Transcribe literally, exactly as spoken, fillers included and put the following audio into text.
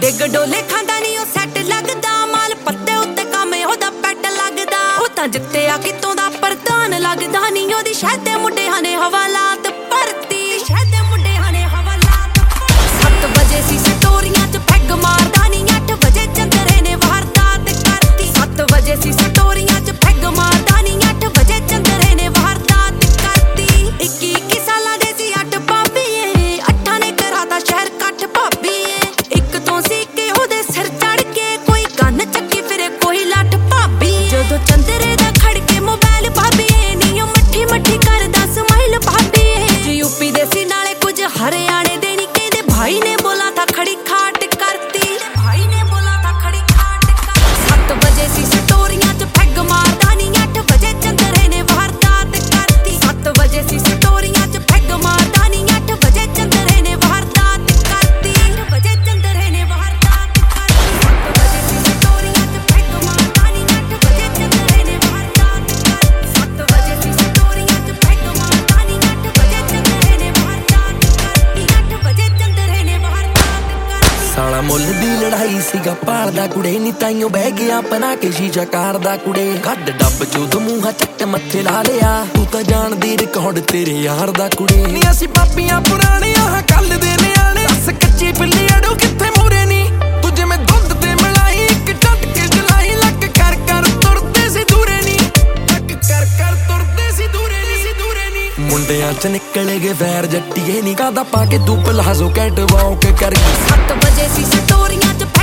ਡਿੱਗ ਡੋਲੇ ਖਾਂਦਾ ਨਹੀਂ ਉਹ ਸੈੱਟ ਲੱਗਦਾ, ਮਾਲ ਪੱਤੇ ਉੱਤੇ ਕੰਮ ਉਹਦਾ ਪੈਟ ਲੱਗਦਾ। ਉਹ ਤਾਂ ਜਿੱਤਿਆ ਕਿਤੋਂ ਦਾ ਪ੍ਰਧਾਨ ਲੱਗਦਾ ਨਹੀਂ, ਉਹਦੀ ਸ਼ਹਿਰ ਦੇ ਮੁੰਡਿਆਂ ਨੇ ਹਵਾਲਾਤ ਭਰਤੀ, ਸ਼ਹਿਰ ਦੇ ਮੁੰਡਿਆਂ ਨੇ ਹਵਾਲਾਤ ਭਰਤੀ। ਸੱਤ ਵਜੇ ਸੀ ਸਟੋਰੀਆਂ ਚ ਪੈਗ ਮਾਰਦਾ ਨਹੀਂ, ਅੱਠ ਵਜੇ ਚੰਦਰੇ ਨੇ ਵਾਰਦਾਤ ਕਰਤੀ। ਸੱਤ ਵਜੇ ਸੀ ਸਟੋਰੀਆਂ ਚ ਪੈਗ ਮਾਰਦਾ ਨਹੀਂ, ਅੱਠ ਵਜੇ ਚੰਦਰੇ ਨੇ ਵਾਰਦਾਤ ਕਰਤੀ। ਇੱਕੀ ਇੱਕੀ ਸਾਲਾਂ ਦੇ ਸੀ ਅੱਠ ਭਾਬੀਏ, ਅੱਠਾਂ ਨੇ ਕਰਾਤਾ ਸ਼ਹਿਰ ਕੱਟ ਭਾਬੀਏ। ਇੱਕ ਤੋਂ ਸੀ ਕਿ ਉਹਦੇ ਸਿਰ ਚੜ ਕੇ ਕੋਈ ਕੰਨ ਚੱਕੀ ਫਿਰੇ ਕੋਈ ਲੱਠ ਭਾਬੀ। ਜਦੋਂ ਚੰਦਰੇ ਦਾ ਖੜ ਕੇ ਮੋਬਾਈਲ ਭਾਬੀਏ ਨੀ ਉਹ ਮੱਠੀ ਮੱਠੀ ਕਰਦਾ ਸਮਾਈਲ ਭਾਬੀਏ। ਜੇ ਯੂਪੀ ਦੇ ਸੀ ਨਾਲੇ ਕੁਝ ਹਰਿਆਣੇ ਦੇ ਨੀ, ਕਹਿੰਦੇ ਭਾਈ ਨੇ ਬੋਲਾ ਤਾਂ ਖੜੀ ਖਾਟ ਕਰਤੀ, ਭਾਈ ਨੇ ਬੋਲਾ ਤਾਂ ਖੜੀ ਖਾਟ ਕਰਤੀ। ਸੱਤ ਵਜੇ ਸੀ ਸਟੋਰੀਆਂ ਚ ਪੈਗ ਮਾਰਦਾ ਨੀ, ਅੱਠ ਵਜੇ ਚੰਦਰੇ ਨੇ ਵਾਰਦਾਤ ਕਰਤੀ। ਸੱਤ ਵਜੇ ਸੀ ਸਟੋਰੀਆਂ ਚ ਪੈਗ ਮਾਰਦਾ ਨੀ, ਅੱਠ ਵਜੇ ਚੰਦਰੇ ਨੇ ਵਾਰਦਾਤ ਕਰਤੀ। ਅੱਠ ਵਜੇ ਚੰਦਰੇ ਨੇ ਵਾਰਦਾਤ ਕਰਤੀ। ਸੱਤ ਵਜੇ ਸੀ ਸਟੋਰੀਆਂ ਚ ਪੈਗ ਮਾਰਦਾ ਨੀ, ਅੱਠ ਵਜੇ ਚੰਦਰੇ ਨੇ ਵਾਰਦਾਤ ਕਰਤੀ। ਸੱਤ ਵਜੇ ਸੀ ਸਟੋਰੀਆਂ ਚ ਪੈਗ ਮਾਰਦਾ ਨੀ, ਅੱਠ ਵਜੇ ਚੰਦਰੇ ਨੇ ਵਾਰਦਾਤ ਕਰਤੀ। ਅੱਠ ਵਜੇ ਚੰਦਰੇ ਨੇ ਵਾਰਦਾਤ ਕਰਤੀ। ਸਾਲਾ ਮੁੱਲ ਦੀ ਲੜਾਈ ਸੀਗਾ ਭਾਲਦਾ ਕੁੜੇ ਨੀ, ਤਾਈਓ ਬਹਿ ਗਿਆ ਬਣਾ ਕੇ ਸ਼ੀਸ਼ਾ ਕਾਰਦਾ ਕੁੜੇ। ਕੱਢ ਡੱਬ ਚੋਂ ਦਮੂਹਾ ਚੱਟ ਮੱਥੇ ਲਾ ਲਿਆ, ਤੂੰ ਤਾਂ ਜਾਣਦੀ ਰਿਕਾਰਡ ਤੇਰੇ ਯਾਰ ਦਾ ਕੁੜੇ। ਨੀ ਅਸੀਂ ਪਾਪੀਆਂ ਪੁਰਾਣੀਆਂ ਹਾਂ ਕੱਲ ਦੇ ਨਿਆਣੇ, ਦੱਸ ਕੱਚੀ ਬਿੱਲੀ ਅੜੋ ਕਿੱਥੇ ਮੂਰੇ ਨੀ। ਤੂੰ ਜਿਵੇਂ ਦੁੱਧ ਤੇ ਮਲਾਈ ਇੱਕ ਡੱਟ ਕੇ ਜਲਾਈ, ਲੱਕ ਕਰ ਕਰ ਤੁਰਦੇ ਸੀ ਦੂਰੇ ਨੀ, ਲੱਕ ਕਰ ਕਰ ਤੁਰਦੇ ਸੀ ਦੂਰੇ ਨੀ ਸੀ ਦੂਰੇ ਨੀ। ਮੁੰਡਿਆਂ ਚ ਨਿਕਲ ਗਏ ਵੈਰ ਜੱਟੀਏ ਨੀ, ਕਾਦਾ ਪਾ ਕੇ ਤੂੰ ਪਲਾਜ਼ੋ ਕੈਟ ਵਾਕ ਕਰ ਗਈ। ਸੱਤ ਵਜੇ ਸੀ ਸਟੋਰੀਆਂ ਚ